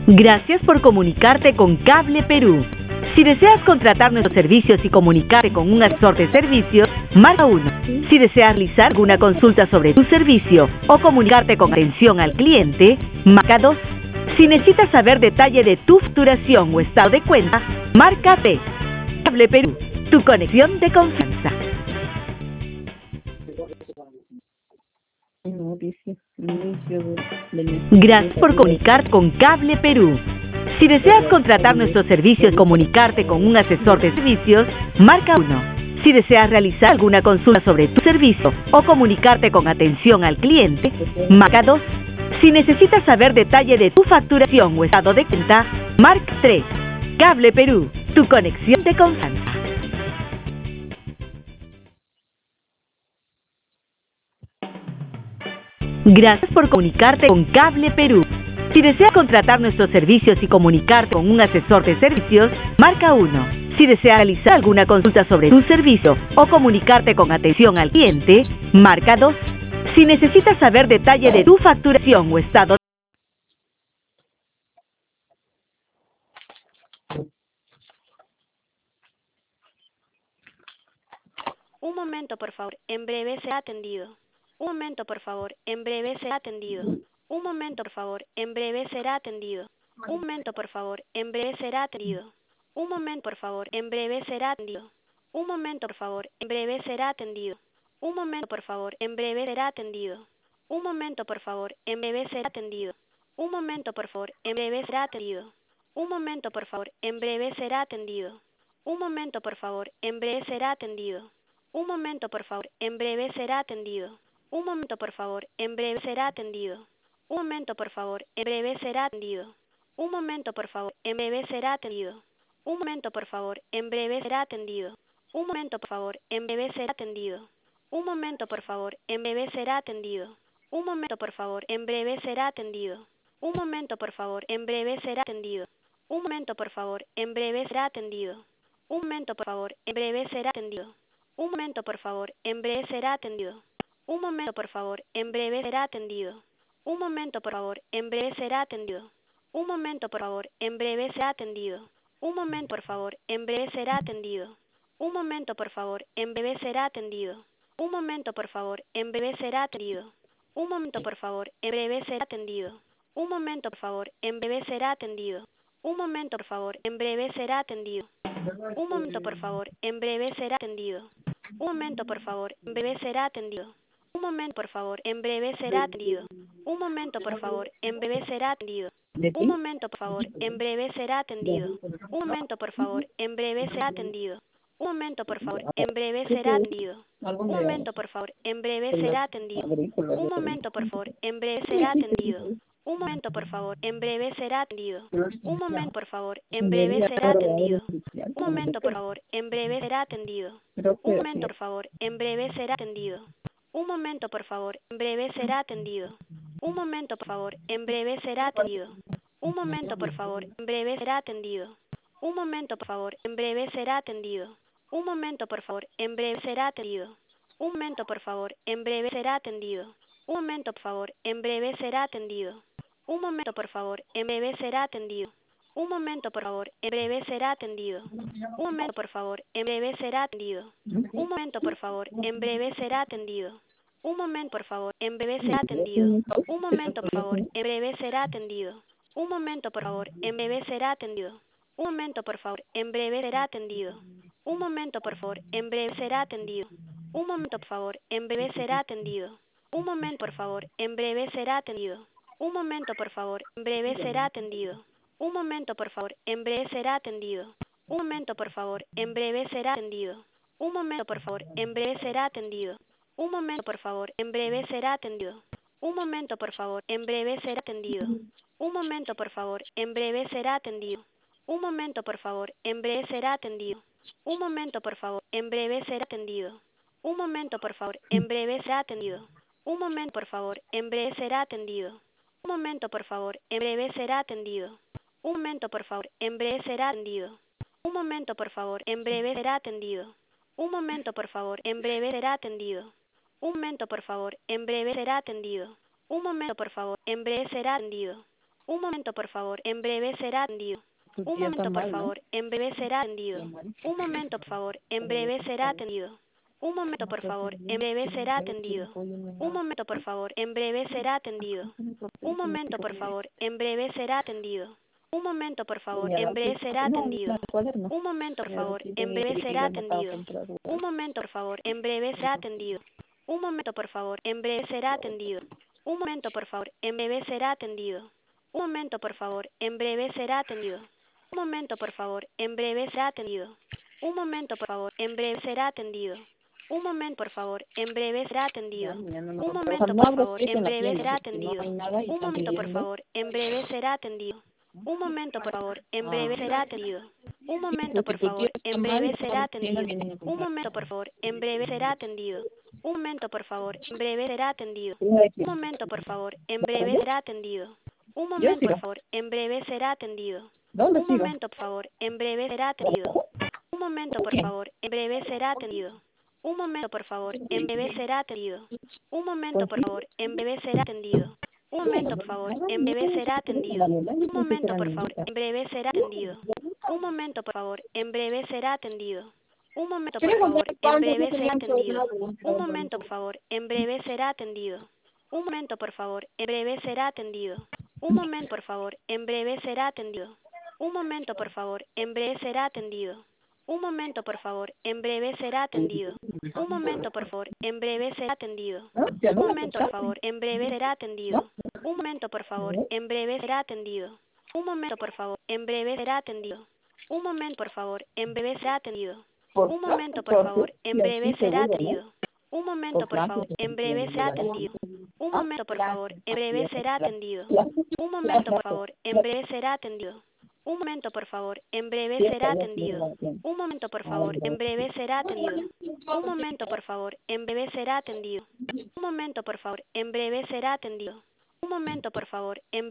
Gracias por comunicarte con Cable Perú. Si deseas contratar nuestros servicios y comunicarte con un asesor de servicios, marca 1. Si deseas realizar alguna consulta sobre tu servicio o comunicarte con atención al cliente, marca 2. Si necesitas saber detalle de tu facturación o estado de cuenta, marca 3. Cable Perú, tu conexión de confianza. Gracias por comunicar con Cable Perú. Si deseas contratar nuestros servicios y comunicarte con un asesor de servicios, marca 1. Si deseas realizar alguna consulta sobre tu servicio o comunicarte con atención al cliente, marca 2. Si necesitas saber detalle de tu facturación o estado de cuenta, marca 3. Cable Perú, tu conexión de confianza. Gracias por comunicarte con Cable Perú. Si deseas contratar nuestros servicios y comunicarte con un asesor de servicios, marca 1. Si deseas realizar alguna consulta sobre tu servicio o comunicarte con atención al cliente, marca 2. Si necesitas saber detalle de tu facturación o estado. Un momento, por favor. En breve será atendido. Un momento, por favor. En breve será atendido. Un momento, por favor. En breve será atendido. Un momento, por favor. En breve será atendido. Un momento, por favor. En breve será atendido. Un momento, por favor. En breve será atendido. Un momento, por favor. En breve será atendido. Un momento, por favor. En breve será atendido. Un momento, por favor. En breve será atendido. Un momento, por favor. En breve será atendido. Un momento, por favor. En breve será atendido. Un momento, por favor. En breve será atendido. Un momento, por favor. En breve será atendido. Un momento, por favor. En breve será atendido. Un momento, por favor. En breve será atendido. Un momento, por favor. En breve será atendido. Un momento, por favor. En breve será atendido. Un momento, por favor. En breve será atendido. Un momento, por favor. En breve será atendido. Un momento, por favor. En breve será atendido. Un momento, por favor. En breve será atendido. Un momento, por favor. En breve será atendido. Un momento, por favor. En breve será atendido. Un momento, por favor. En breve será atendido. Un momento, por favor. En breve será atendido. Un momento, por favor. En breve será atendido. Un momento, por favor. En breve será atendido. Un momento, por favor. En breve será atendido. Un momento, por favor. En breve será atendido. Un momento, por favor. En breve será atendido. Un momento, por favor. En breve será atendido. Un momento, por favor. En breve será atendido. Un momento, por favor. En breve será atendido. Un momento, por favor. En breve será atendido. Un momento, por favor. En breve será atendido. Un momento, por favor. En breve será atendido. Un momento, por favor. En breve será atendido. Un momento, por favor. En breve será atendido. Un momento, por favor. En breve será atendido. Un momento, por favor. En breve será atendido. Un momento, por favor. En breve será atendido. Un momento, por favor. En breve será atendido. Un momento, por favor. En breve será atendido. Un momento, por favor. En breve será atendido. Un momento, por favor. En breve será atendido. Un momento, por favor. En breve será atendido. Un momento, por favor. En breve será atendido. Un momento, por favor. En breve será atendido. Un momento, por favor. En breve será atendido. Un momento, por favor. En breve será atendido. Un momento, por favor. En breve será atendido. Un momento, por favor. En breve será atendido. Un momento, por favor. En breve será atendido. Un momento, por favor. En breve será atendido. Un momento, por favor. En breve será atendido. Un momento, por favor. En breve será atendido. Un momento, por favor. En breve será atendido. Un momento, por favor. En breve será atendido. Un momento, por favor. En breve será atendido. Un momento, por favor. En breve será atendido. Un momento, por favor. En breve será atendido. Un momento, por favor. En breve será atendido. Un momento, por favor. En breve será atendido. Un momento, por favor. En breve será atendido. Un momento, por favor. En breve será atendido. Un momento, por favor. En breve será atendido. Un momento, por favor. En breve será atendido. Un momento, por favor. En breve será atendido. Un momento, por favor. En breve será atendido. Un momento, por favor. En breve será atendido. Un momento, por favor. En breve será atendido. Un momento, por favor. En breve será atendido. Un momento, por favor. En breve será atendido. Un momento, por favor. En breve será atendido. Un momento, por favor. En breve será atendido. Un momento, por favor. En breve será atendido. Un momento, por favor. En breve será atendido. Un momento, por favor. En breve será atendido. Un momento, por favor. En breve será atendido. Un momento, por favor. En breve será atendido. Un momento, por favor, en breve será atendido. Tu Un tía está momento, por mal, ¿no? favor, en breve será atendido. Tía mal. Un momento, por favor, en breve será atendido. Un momento, por favor, en breve será atendido. Un momento, por favor, en breve será atendido. Un momento, por favor, en breve será atendido. Un momento, por favor, en breve será atendido. Un momento, por favor, en breve será atendido. Un momento, por favor, en breve será atendido. Un momento, por favor, en breve será atendido. Un momento, por favor, en breve será atendido. Un momento, por favor, en breve será atendido. Un momento, por favor, en breve será atendido. Un momento, por favor, en breve será atendido. Un momento, por favor, en breve será atendido. Ya, mañana no Un va a trabajar. momento, No por abro favor, siete en en la breve tienda será porque no atendido. hay nada y Un están momento, por pidiendo. favor, en breve será atendido. Un momento, por favor, en breve será atendido. Un Sí, momento, porque por tu tía favor, está en mal y breve todas será las tiendas atendido. vienen a Un comprar. momento, por favor, en breve será atendido. Un momento, por favor, en breve será atendido. Un momento, por favor, en breve será atendido. Un Yo momento, por sigo. favor, en breve será atendido. ¿Dónde Un sigo? momento, por favor, en breve será atendido. Un momento, ¿Con por quién? favor, en breve será atendido. Un momento, por favor, en breve será atendido. Un momento, ¿Con por quién? favor, en breve será atendido. Un momento, por favor, en breve será atendido. Un momento, por favor, en breve será atendido. Un momento, por favor, en breve será atendido. Un momento, por Quiero favor, comprar en pan, ya no breve será tenían atendido. Un sobrado. momento, por favor, en breve será atendido. Un momento, por favor, en breve será atendido. Un momento, por favor, en breve será atendido. Un momento, por favor, en breve será atendido. Un momento, por favor, en breve será atendido. Un momento, por favor, en breve será atendido. ¿No? Ya Un no me momento, por escuchaste. favor, en breve será ¿No? atendido. Un momento, por favor, en breve será atendido. Un momento, por favor, en breve será atendido. Un momento, por favor, en breve será atendido. Un momento, por favor, en breve será seguro, ¿no? atendido. Un momento, Por por Francia. favor, en breve será atendido. Un momento, por favor, en breve será atendido. Un momento, por favor, en breve será atendido. Un momento, por favor, en breve será atendido. Un momento, por favor, en breve será atendido. Un momento, por favor, en breve será atendido. Un momento, por favor, en breve será atendido. Un momento, por favor, en